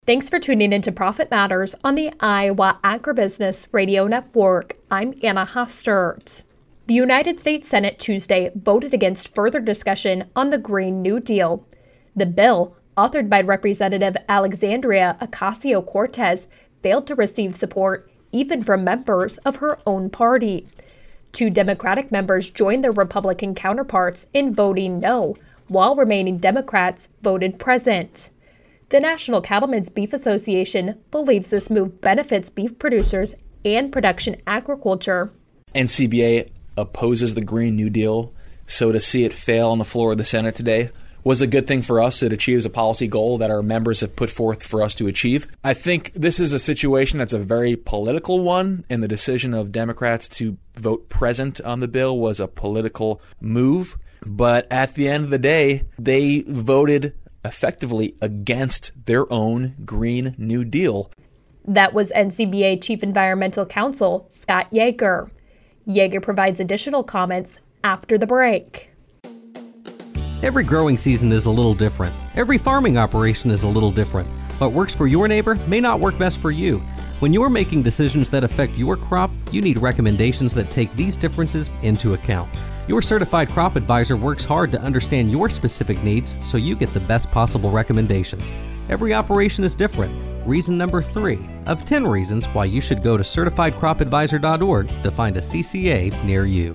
Thanks for tuning into Profit Matters on the Iowa Agribusiness Radio Network. I'm Anna Hostert. The United States Senate Tuesday voted against further discussion on the Green New Deal. The bill, authored by Representative Alexandria Ocasio-Cortez, failed to receive support even from members of her own party. Two Democratic members joined their Republican counterparts in voting no, while remaining Democrats voted present. The National Cattlemen's Beef Association believes this move benefits beef producers and production agriculture. NCBA opposes the Green New Deal, so to see it fail on the floor of the Senate today was a good thing for us. It achieves a policy goal that our members have put forth for us to achieve. I think this is a situation that's a very political one, and the decision of Democrats to vote present on the bill was a political move. But at the end of the day, they voted effectively against their own Green New Deal. That was NCBA Chief Environmental Counsel Scott Yager. Yager provides additional comments after the break. Every growing season is a little different. Every farming operation is a little different. What works for your neighbor may not work best for you. When you're making decisions that affect your crop, you need recommendations that take these differences into account. Your certified crop advisor works hard to understand your specific needs so you get the best possible recommendations. Every operation is different. Reason number 3 of 10 reasons why you should go to certifiedcropadvisor.org to find a CCA near you.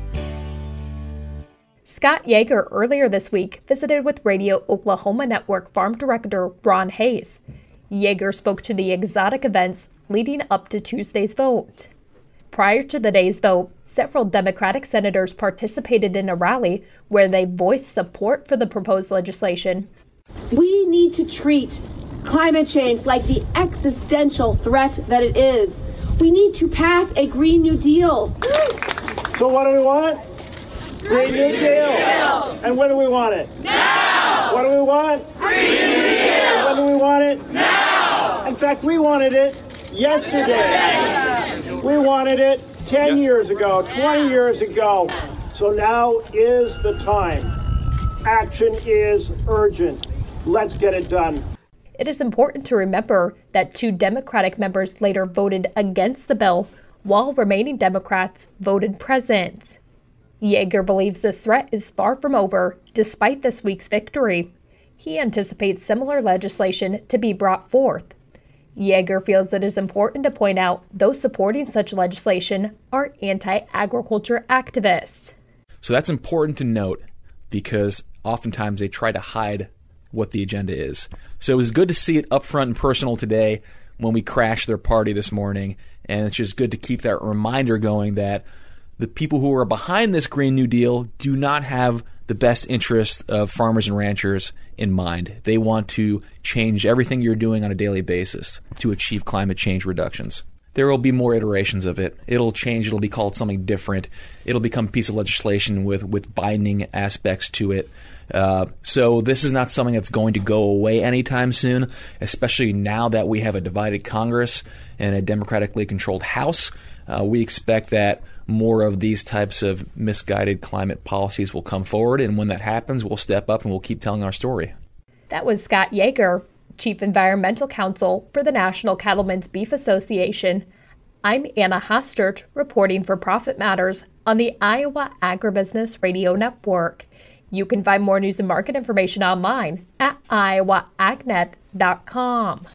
Scott Yager earlier this week visited with Radio Oklahoma Network Farm Director Ron Hayes. Yager spoke to the exotic events leading up to Tuesday's vote. Prior to the day's vote, several Democratic senators participated in a rally where they voiced support for the proposed legislation. We need to treat climate change like the existential threat that it is. We need to pass a Green New Deal. So what do we want? Green New Deal. And when do we want it? Now. What do we want? Green New Deal. When do we want it? Now. In fact, we wanted it yesterday. We wanted it 10 years ago, 20 years ago. So now is the time. Action is urgent. Let's get it done. It is important to remember that two Democratic members later voted against the bill, while remaining Democrats voted present. Yager believes this threat is far from over, despite this week's victory. He anticipates similar legislation to be brought forth. Yager feels it is important to point out those supporting such legislation are anti-agriculture activists. So that's important to note because oftentimes they try to hide what the agenda is. So it was good to see it up front and personal today when we crashed their party this morning, and it's just good to keep that reminder going that the people who are behind this Green New Deal do not have the best interest of farmers and ranchers in mind. They want to change everything you're doing on a daily basis to achieve climate change reductions. There will be more iterations of it. It'll change. It'll be called something different. It'll become a piece of legislation with binding aspects to it. So this is not something that's going to go away anytime soon, especially now that we have a divided Congress and a democratically controlled House. We expect that more of these types of misguided climate policies will come forward, and when that happens, we'll step up and we'll keep telling our story. That was Scott Yager, Chief Environmental Counsel for the National Cattlemen's Beef Association. I'm Anna Hostert, reporting for Profit Matters on the Iowa Agribusiness Radio Network. You can find more news and market information online at iowaagnet.com.